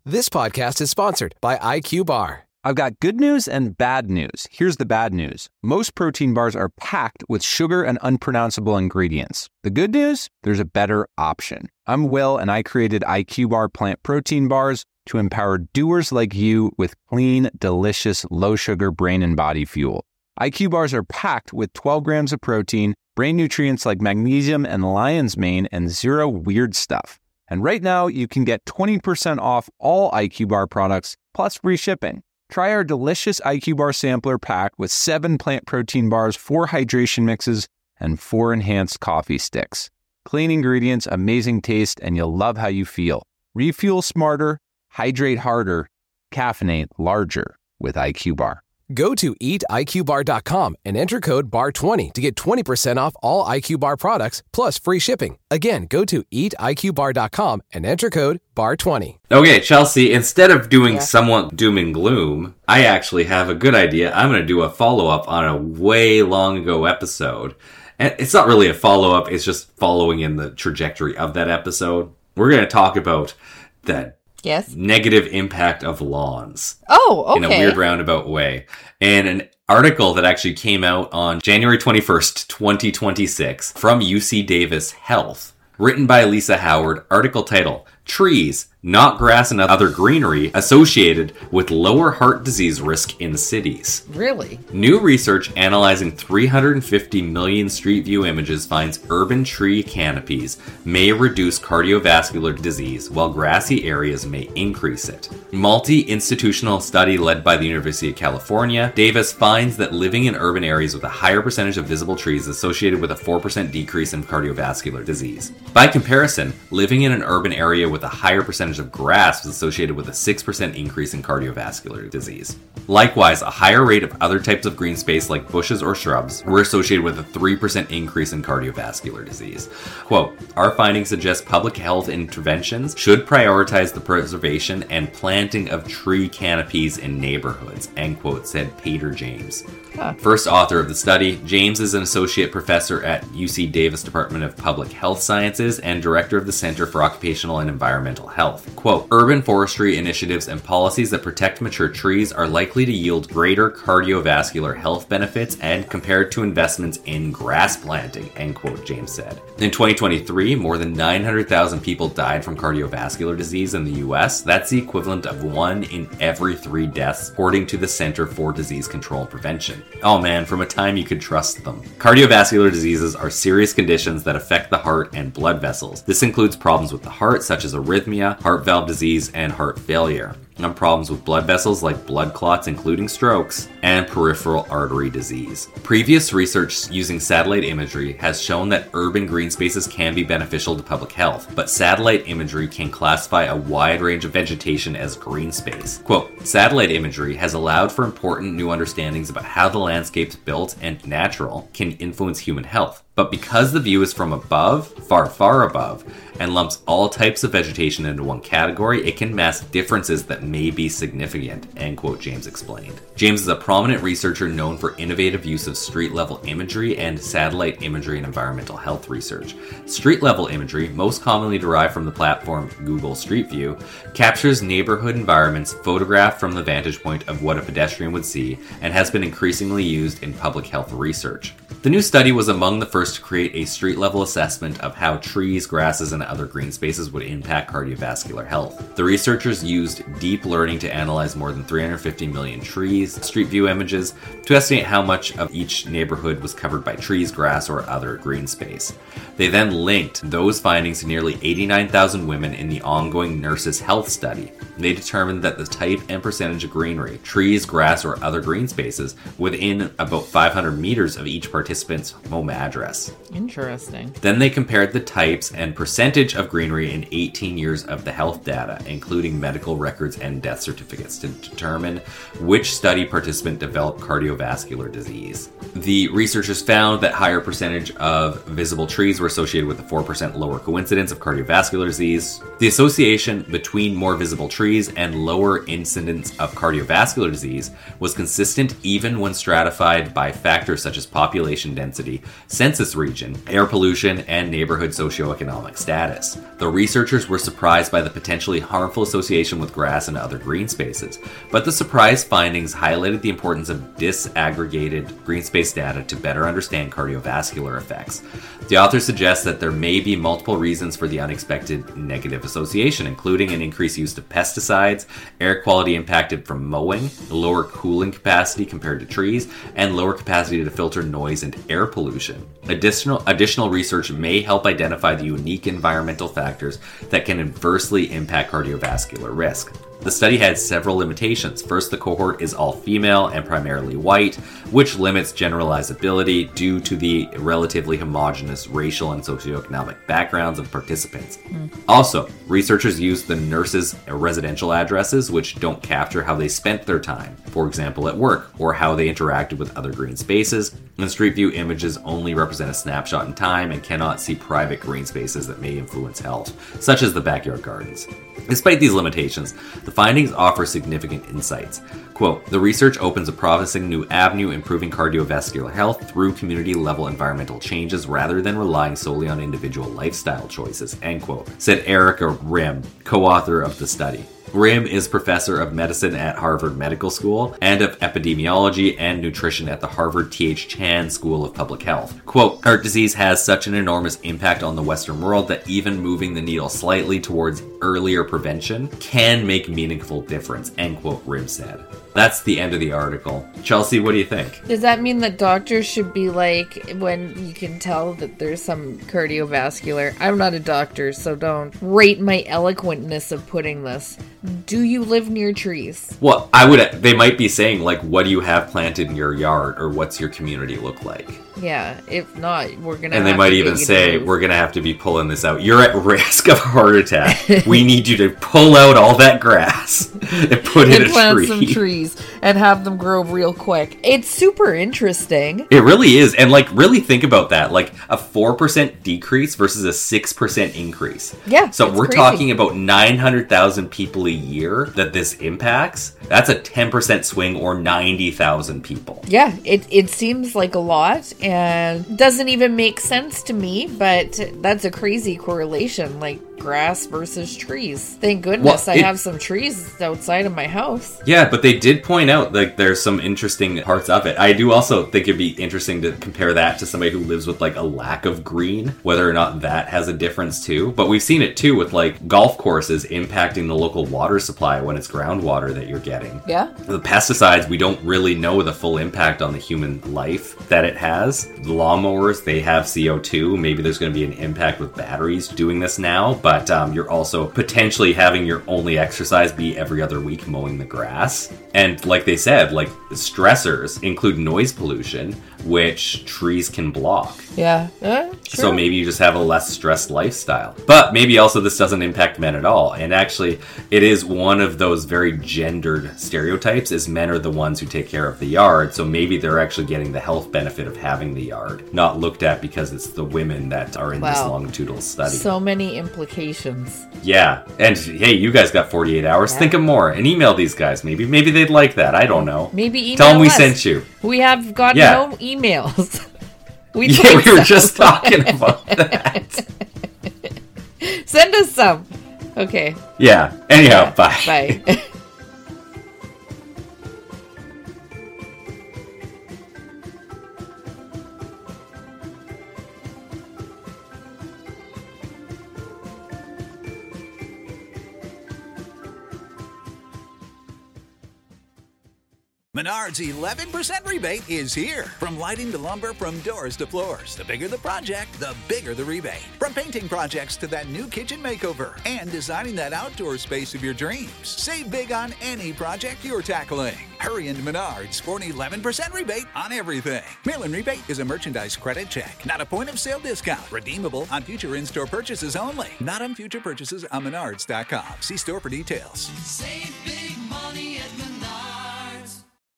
This podcast is sponsored by IQ Bar. I've got good news and bad news. Here's the bad news. Most protein bars are packed with sugar and unpronounceable ingredients. The good news? There's a better option. I'm Will, and I created IQ Bar plant protein bars to empower doers like you with clean, delicious, low-sugar brain and body fuel. IQ Bars are packed with 12 grams of protein, brain nutrients like magnesium and lion's mane, and zero weird stuff. And right now, you can get 20% off all IQ Bar products, plus free shipping. Try our delicious IQ Bar sampler pack with 7 plant protein bars, 4 hydration mixes, and 4 enhanced coffee sticks. Clean ingredients, amazing taste, and you'll love how you feel. Refuel smarter, hydrate harder, caffeinate larger with IQ Bar. Go to eatiqbar.com and enter code BAR20 to get 20% off all IQ Bar products plus free shipping. Again, go to eatiqbar.com and enter code BAR20. Okay, Chelsea, instead of doing somewhat doom and gloom, I actually have a good idea. I'm going to do a follow-up on a way long ago episode. And it's not really a follow-up, it's just following in the trajectory of that episode. We're going to talk about that negative impact of lawns. Oh, okay. In a weird roundabout way. And an article that actually came out on January 21st, 2026 from UC Davis Health, written by Lisa Howard, article title, Trees, Not Grass and Other Greenery Associated with Lower Heart Disease Risk in Cities. Really? New research analyzing 350 million Street View images finds urban tree canopies may reduce cardiovascular disease while grassy areas may increase it. Multi-institutional study led by the University of California, Davis finds that living in urban areas with a higher percentage of visible trees is associated with a 4% decrease in cardiovascular disease. By comparison, living in an urban area with a higher percentage of grass was associated with a 6% increase in cardiovascular disease. Likewise, a higher rate of other types of green space like bushes or shrubs were associated with a 3% increase in cardiovascular disease. Quote, our findings suggest public health interventions should prioritize the preservation and planting of tree canopies in neighborhoods, end quote, said Peter James. First author of the study, James is an associate professor at UC Davis Department of Public Health Sciences and director of the Center for Occupational and Environmental Health. Quote, urban forestry initiatives and policies that protect mature trees are likely to yield greater cardiovascular health benefits and compared to investments in grass planting, end quote, James said. In 2023, more than 900,000 people died from cardiovascular disease in the US. That's the equivalent of 1 in every 3 deaths, according to the Center for Disease Control and Prevention. Oh man, from a time you could trust them. Cardiovascular diseases are serious conditions that affect the heart and blood vessels. This includes problems with the heart, such as arrhythmia, heart valve disease, and heart failure. And problems with blood vessels like blood clots, including strokes, and peripheral artery disease. Previous research using satellite imagery has shown that urban green spaces can be beneficial to public health, but satellite imagery can classify a wide range of vegetation as green space. Quote, satellite imagery has allowed for important new understandings about how the landscapes built and natural can influence human health. But because the view is from above, far, far above, and lumps all types of vegetation into one category, it can mask differences that may be significant, end quote, James explained. James is a prominent researcher known for innovative use of street-level imagery and satellite imagery in environmental health research. Street-level imagery, most commonly derived from the platform Google Street View, captures neighborhood environments photographed from the vantage point of what a pedestrian would see and has been increasingly used in public health research. The new study was among the first to create a street-level assessment of how trees, grasses, and other green spaces would impact cardiovascular health. The researchers used deep learning to analyze more than 350 million trees, Street View images, to estimate how much of each neighborhood was covered by trees, grass, or other green space. They then linked those findings to nearly 89,000 women in the ongoing Nurses' Health Study. They determined that the type and percentage of greenery, trees, grass, or other green spaces within about 500 meters of each participant's home address. Interesting. Then they compared the types and percentage of greenery in 18 years of the health data, including medical records and death certificates, to determine which study participant developed cardiovascular disease. The researchers found that higher percentage of visible trees were associated with a 4% lower coincidence of cardiovascular disease. The association between more visible trees and lower incidence of cardiovascular disease was consistent even when stratified by factors such as population population density, census region, air pollution, and neighborhood socioeconomic status. The researchers were surprised by the potentially harmful association with grass and other green spaces, but the surprise findings highlighted the importance of disaggregated green space data to better understand cardiovascular effects. The authors suggest that there may be multiple reasons for the unexpected negative association, including an increased use of pesticides, air quality impacted from mowing, lower cooling capacity compared to trees, and lower capacity to filter noise and air pollution. Additional research may help identify the unique environmental factors that can adversely impact cardiovascular risk. The study had several limitations. First, the cohort is all female and primarily white, which limits generalizability due to the relatively homogeneous racial and socioeconomic backgrounds of participants. Also, researchers used the nurses' residential addresses, which don't capture how they spent their time, for example at work, or how they interacted with other green spaces. And Street View images only represent a snapshot in time and cannot see private green spaces that may influence health, such as the backyard gardens. Despite these limitations, the findings offer significant insights. Quote, the research opens a promising new avenue improving cardiovascular health through community-level environmental changes rather than relying solely on individual lifestyle choices, end quote, said Erica Rim, co-author of the study. Rim is professor of medicine at Harvard Medical School and of epidemiology and nutrition at the Harvard T.H. Chan School of Public Health. Quote, heart disease has such an enormous impact on the Western world that even moving the needle slightly towards earlier prevention can make a meaningful difference, end quote, Rim said. That's the end of the article. Chelsea, what do you think? Does that mean that doctors should be like, when you can tell that there's some cardiovascular... I'm not a doctor, so don't rate my eloquentness of putting this. Do you live near trees? Well, they might be saying, like, what do you have planted in your yard, or what's your community look like? Yeah, if not, we're going to And they might even say, we're going to have to be pulling this out. You're at risk of a heart attack. We need you to pull out all that grass and put in a tree. Plant some trees and have them grow real quick. It's super interesting. It really is. And, like, really think about that. Like, a 4% decrease versus a 6% increase. Yeah, so we're crazy. talking about 900,000 people a year that this impacts. That's a 10% swing, or 90,000 people. Yeah, it seems like a lot and doesn't even make sense to me, but that's a crazy correlation, like grass versus trees. Thank goodness I have some trees outside of my house. Yeah, but they did point out like there's some interesting parts of it. I do also think it'd be interesting to compare that to somebody who lives with like a lack of green, whether or not that has a difference too. But we've seen it too with like golf courses impacting the local water supply when it's groundwater that you're getting. Yeah. The pesticides, we don't really know the full impact on the human life that it has. The lawnmowers, they have CO2. Maybe there's going to be an impact with batteries doing this now, but you're also potentially having your only exercise be every other week mowing the grass. And like they said, like the stressors include noise pollution, which trees can block. Yeah. Sure. So maybe you just have a less stressed lifestyle. But maybe also this doesn't impact men at all. And actually, it is one of those very gendered stereotypes, is men are the ones who take care of the yard. So maybe they're actually getting the health benefit of having the yard, not looked at because it's the women that are in this longitudinal study. So many implications. Yeah. And hey, you guys got 48 hours. Yeah. Think of more and email these guys. Maybe they'd like that. I don't know. Maybe email Tell them we us. sent you. We have got no emails. We were just talking about that. Send us some. Okay. Yeah. Anyhow, bye. Bye. Menards 11% rebate is here. From lighting to lumber, from doors to floors. The bigger the project, the bigger the rebate. From painting projects to that new kitchen makeover and designing that outdoor space of your dreams. Save big on any project you're tackling. Hurry into Menards for an 11% rebate on everything. Mail-in rebate is a merchandise credit check, not a point-of-sale discount. Redeemable on future in-store purchases only. Not on future purchases on Menards.com. See store for details. Save big